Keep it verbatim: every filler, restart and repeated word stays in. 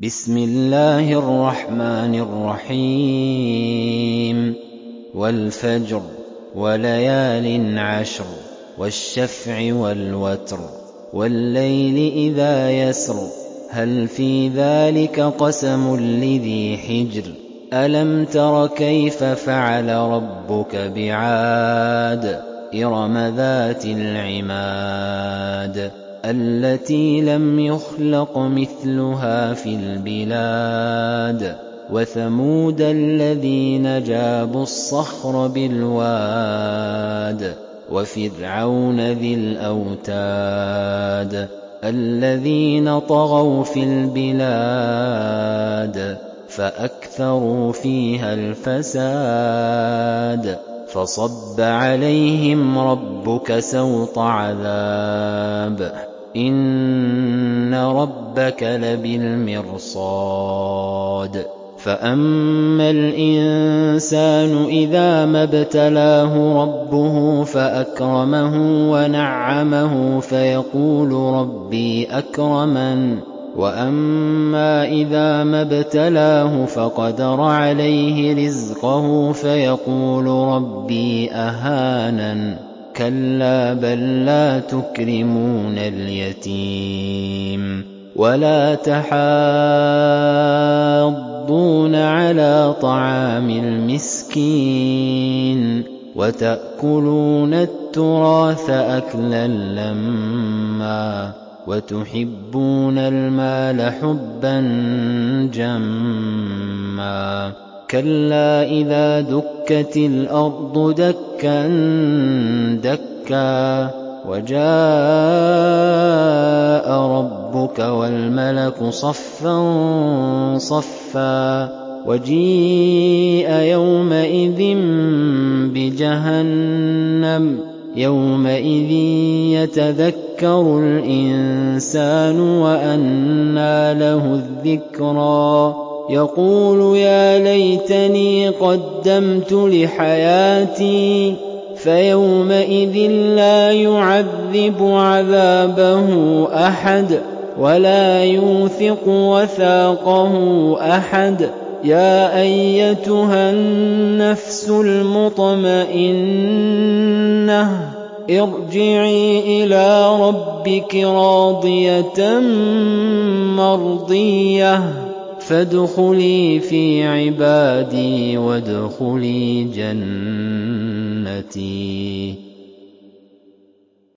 بسم الله الرحمن الرحيم والفجر وليال عشر والشفع والوتر والليل إذا يسر هل في ذلك قسم لذي حجر ألم تر كيف فعل ربك بعاد إرم ذات العماد التي لم يخلق مثلها في البلاد وثمود الذين جابوا الصخر بالواد وفرعون ذي الأوتاد الذين طغوا في البلاد فأكثروا فيها الفساد فصب عليهم ربك سوط عذاب إن ربك لبالمرصاد فأما الإنسان إذا ما ابتلاه ربه فأكرمه ونعمه فيقول ربي أكرمن وأما إذا ما ابتلاه فقدر عليه رزقه فيقول ربي أهانن كلا بل لا تكرمون اليتيم ولا تحاضون على طعام المسكين وتأكلون التراث أكلا لما وتحبون المال حبا جما كلا إذا دكت الأرض دكا دكا وجاء ربك والملك صفا صفا وجيء يومئذ بجهنم يومئذ يتذكر الإنسان وأنى له الذكرى يقول يا ليتني قدمت لحياتي فيومئذ لا يعذب عذابه أحد ولا يوثق وثاقه أحد يا أيتها النفس المطمئنة ارجعي إلى ربك راضية مرضية فادخلي في عبادي وادخلي جنتي.